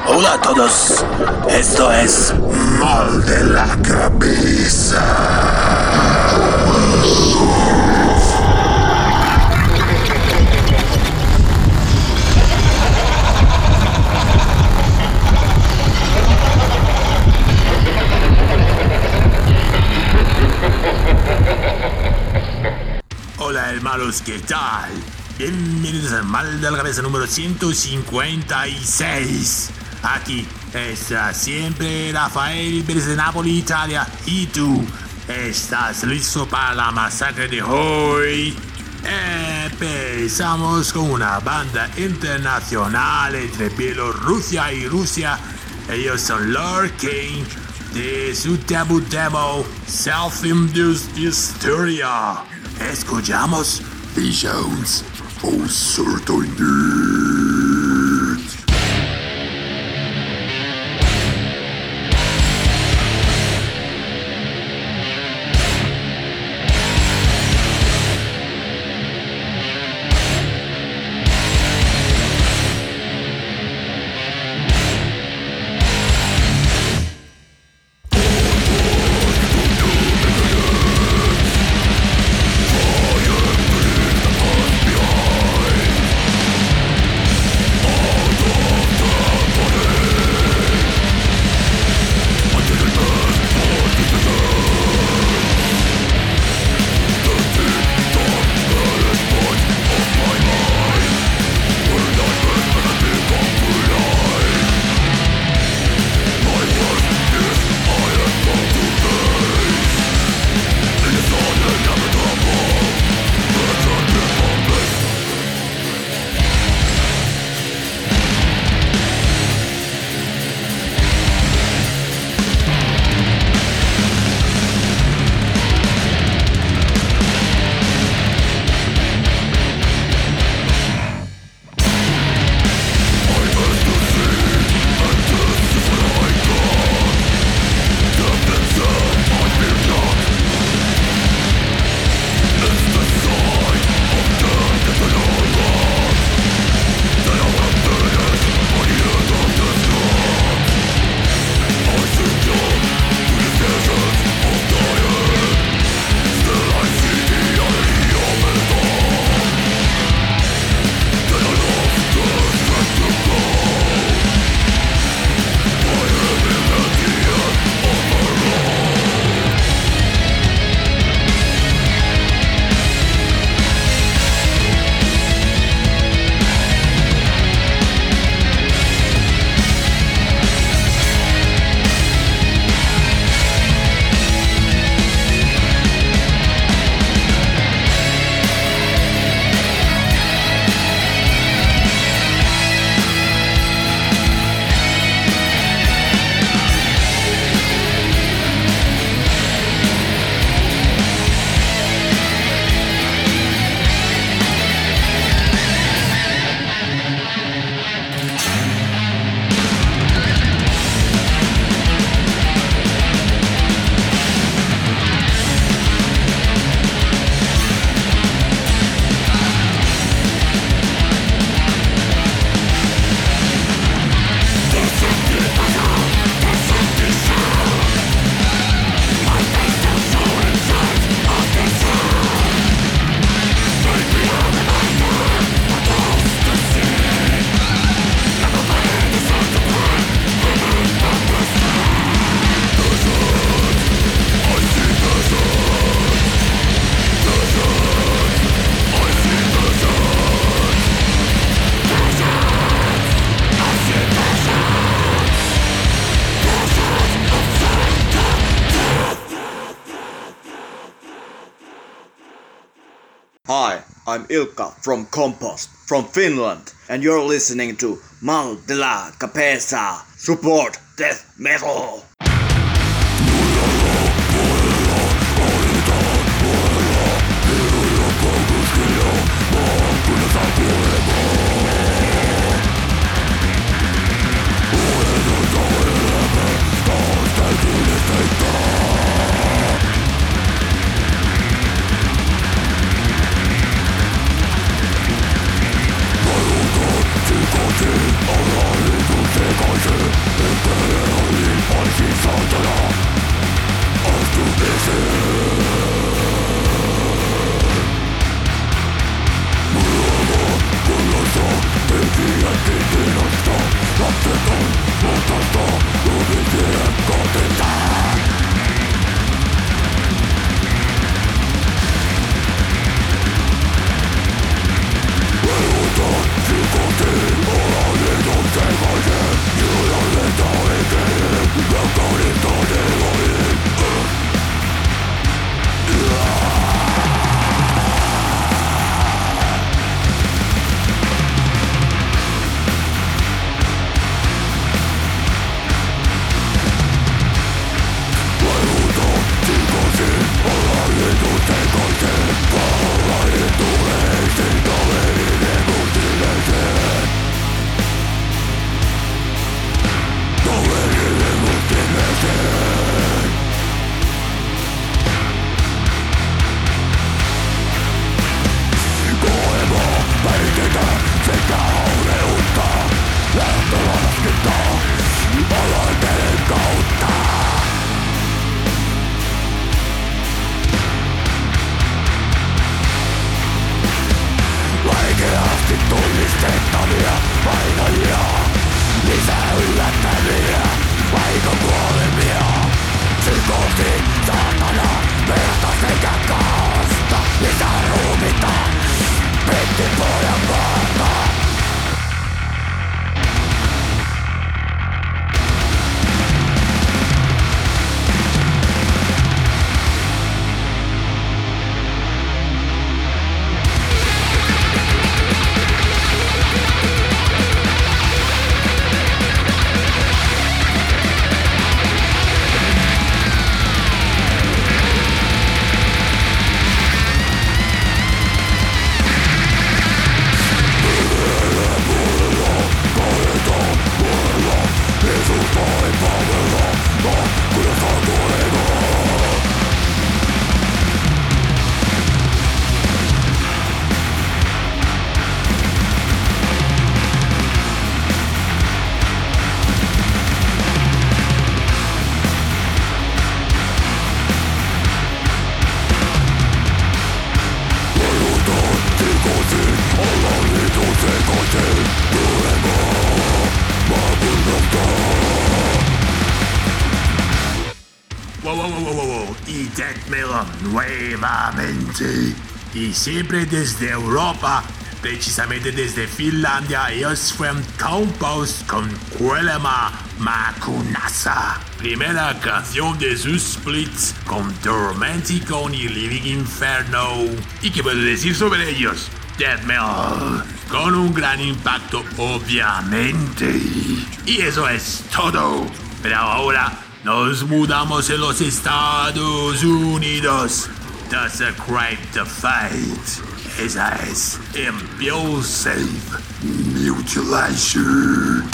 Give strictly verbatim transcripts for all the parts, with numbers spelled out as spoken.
Hola a todos, esto es Mal de la Cabeza. Hola hermanos, ¿qué tal? Bienvenidos al Mal de la Cabeza número ciento cincuenta y seis. Aquí está siempre Rafael Pérez de Napoli, Italia. ¿Y tú estás listo para la masacre de hoy? Empezamos con una banda internacional entre Bielorrusia y Rusia. Ellos son Lord King, de su debut demo Self-Induced Hysteria. Escuchamos Visions of Certainty. Hi, I'm Ilkka from Compost, from Finland, and you're listening to Mal de la Cabeza. Support death metal! All right, Wow, wow, wow, wow, wow. Y Death Melon nuevamente. Y siempre desde Europa, precisamente desde Finlandia, ellos fueron compost con Kuolema Makunasa. Primera canción de sus splits con Tormenticon y Living Inferno. ¿Y qué puedo decir sobre ellos? Death Metal, con un gran impacto obviamente. Y eso es todo. Pero ahora nos mudamos en los Estados Unidos. Desecrate the Fate. Esa es Impulsive Mutilation.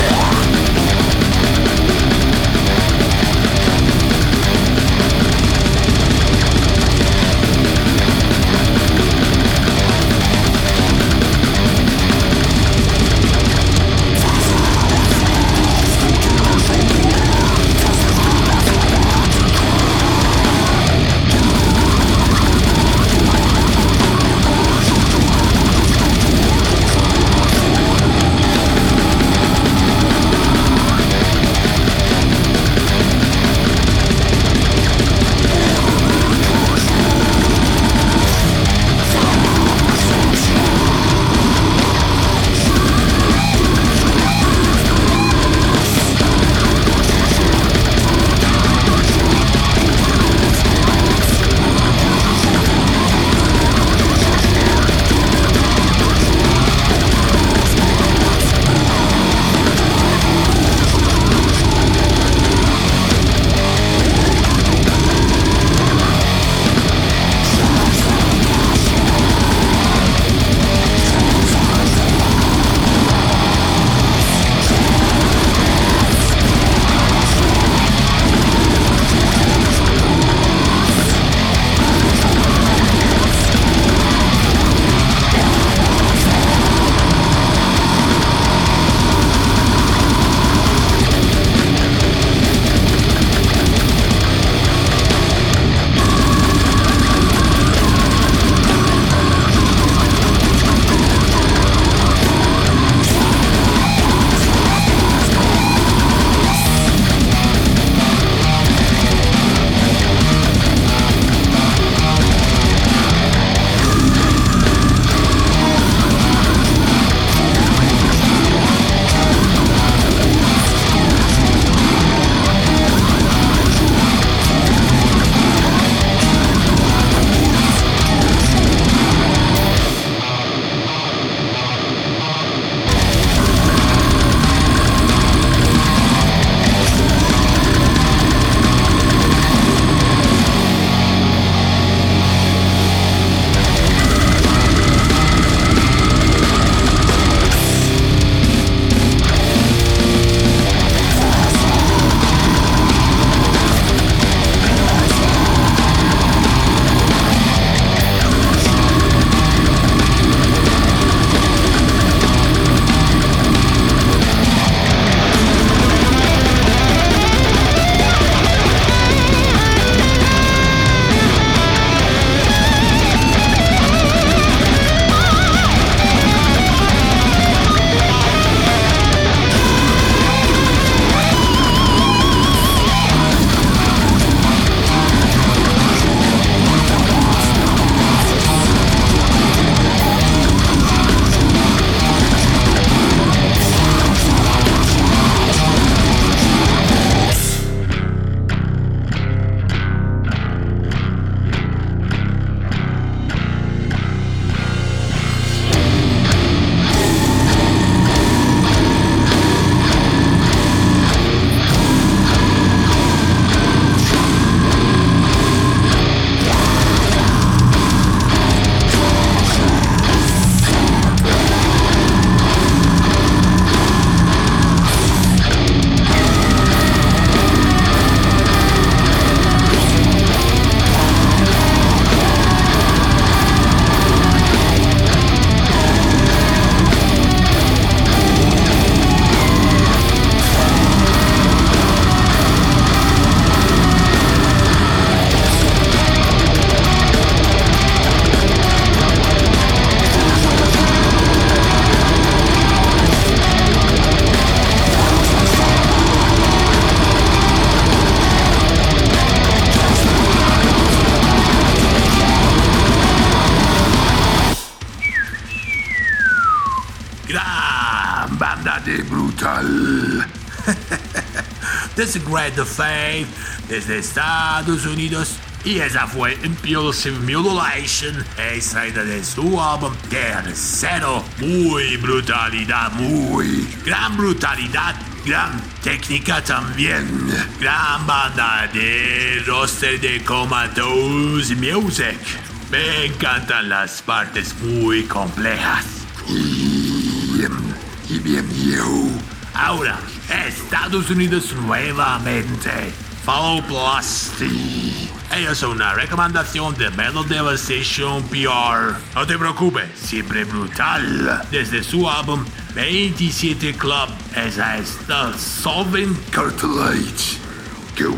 brutal. Desde Great Faith, desde Estados Unidos. Y esa fue Impulsive Mutilation, extraída de su álbum tercero. Muy brutalidad, muy gran brutalidad, gran técnica también. Gran banda de roster de Comatose Music. Me encantan las partes muy complejas. Y, y bien yo. Ahora, Estados Unidos nuevamente. Phalloplasty. Ellos son una recomendación de Metal Devastation P R. No te preocupes, siempre brutal. Desde su álbum veintisiete Club, esa es The Solvent Cartilage. Go.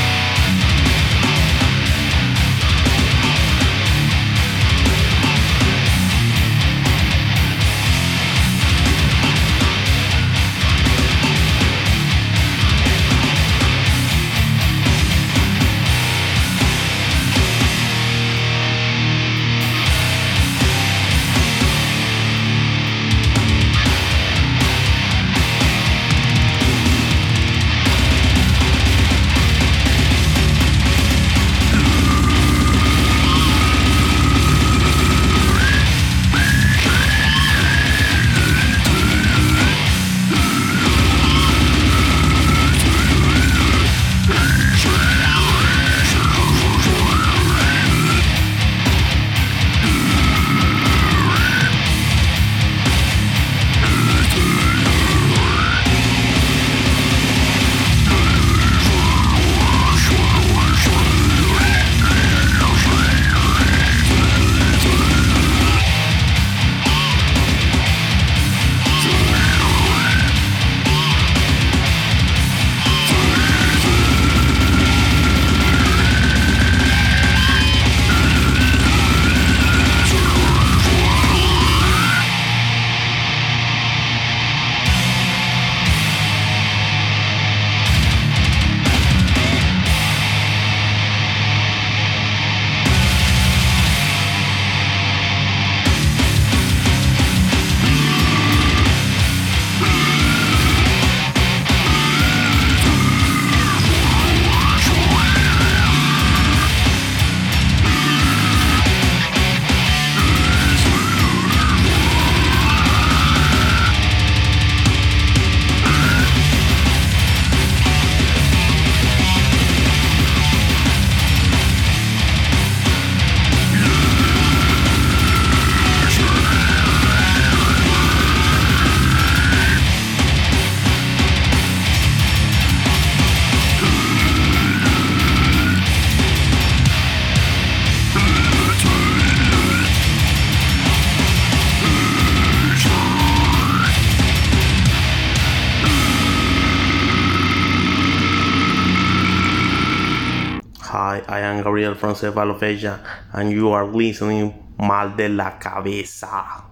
Hi, I am Gabriel from Cephalopegia, and you are listening Mal de la Cabeza.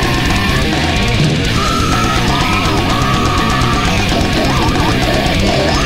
Yeah.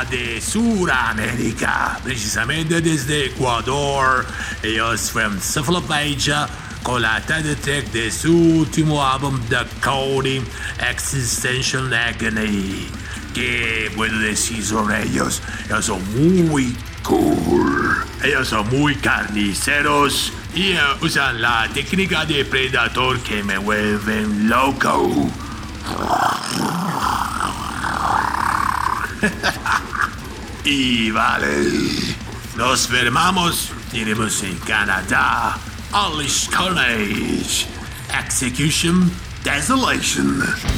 América de Suramérica, precisamente desde Ecuador. Ellos fueron Cephalopegia con la title track de su último álbum The Coding Existential Agony. ¿Qué puedo decir sobre ellos? Ellos son muy cool. Ellos son muy carniceros y uh, usan la técnica de Predator que me vuelven loco. Y vale, nos vermamos, iremos en Canadá, Alice College, Execution Desolation.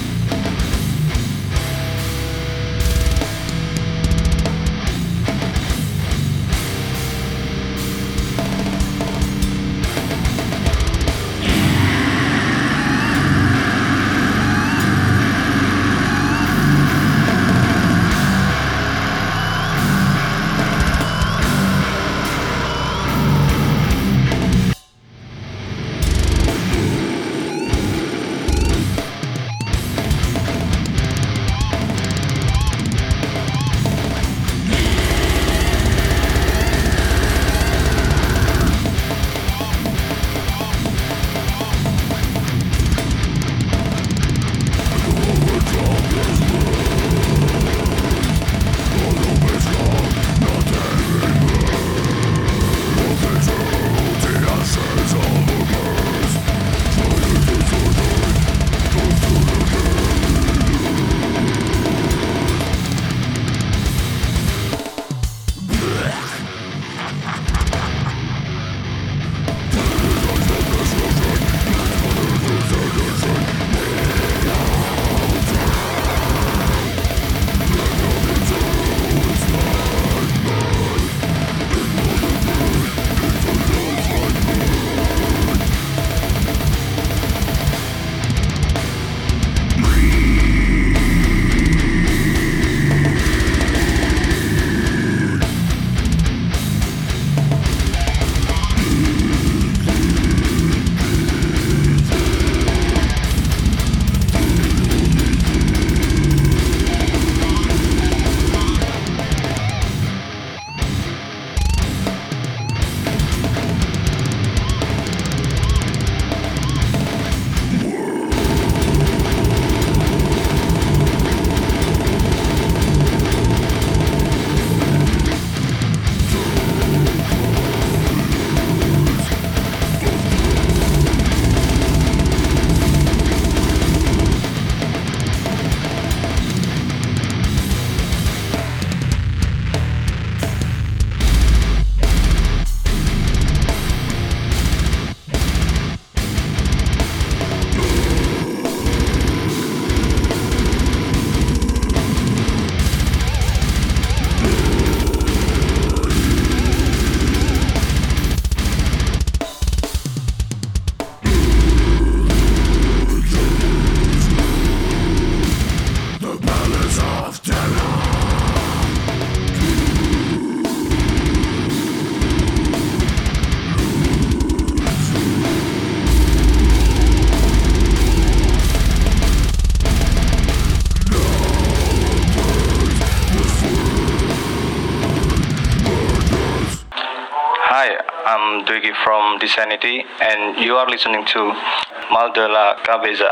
I'm Twiggy from Disanity, and you are listening to Mal de la Cabeza.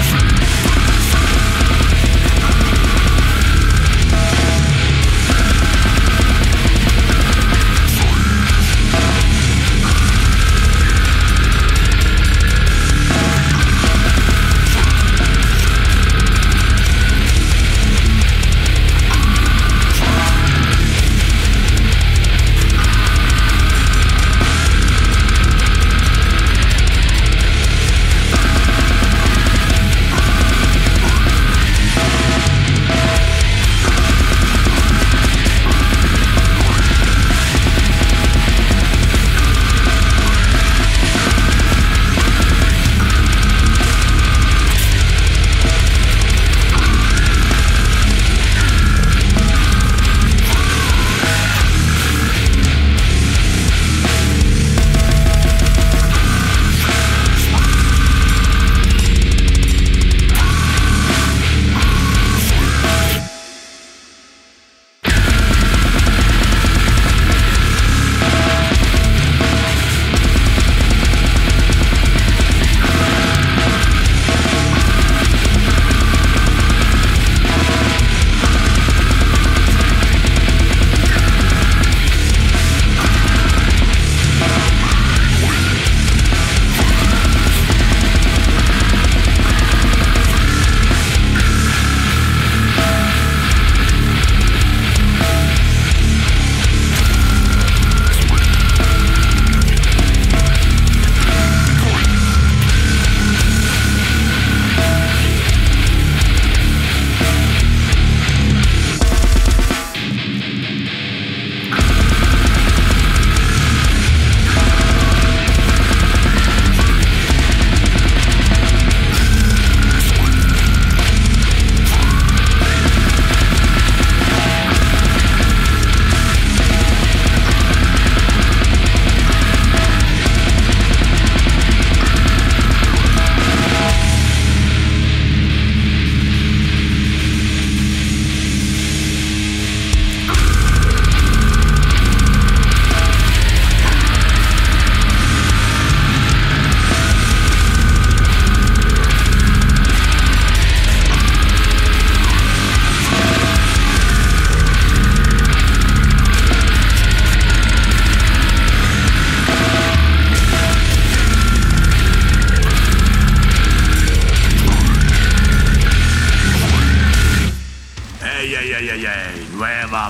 We'll be right back.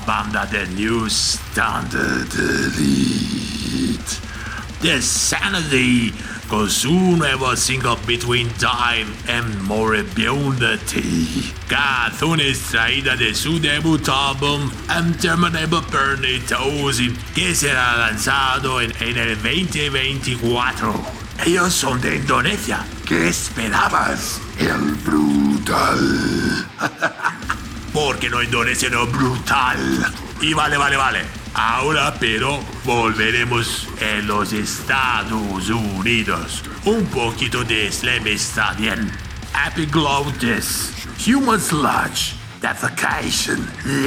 banda del New Standard Elite. The Sanity con su nuevo single Between Time and Moribundity, canzone estraída de su debut álbum Interminable Burning Tosin, que será lanzado en, en el veinte veinticuatro. Ellos son de Indonesia. ¿Qué esperabas? El brutal. Porque no Indonesia, no brutal. Y vale, vale, vale. Ahora, pero, volveremos en los Estados Unidos. Un poquito de Slam está bien. Epiglottis, Human Sludge, Defecation.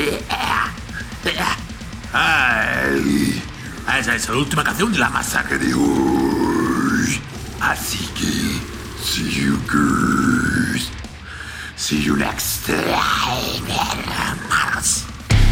Ay, esa es la última canción de la masacre de hoy. Así que, see you girls. See you next time, hermanos.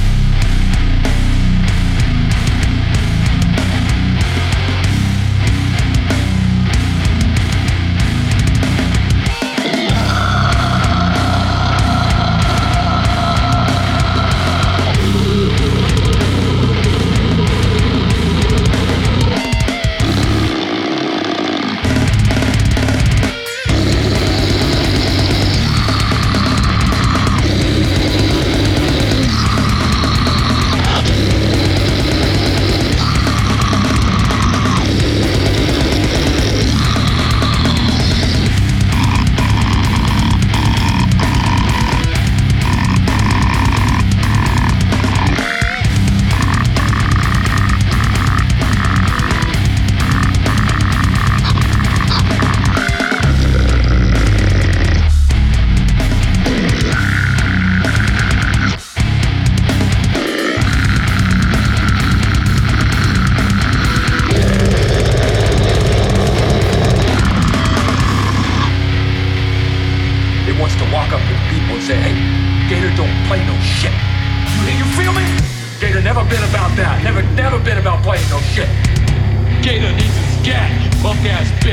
Say, hey, Gator don't play no shit. You, you feel me? Gator never been about that. Never, never been about playing no shit. Gator needs his scat, punk ass bitch.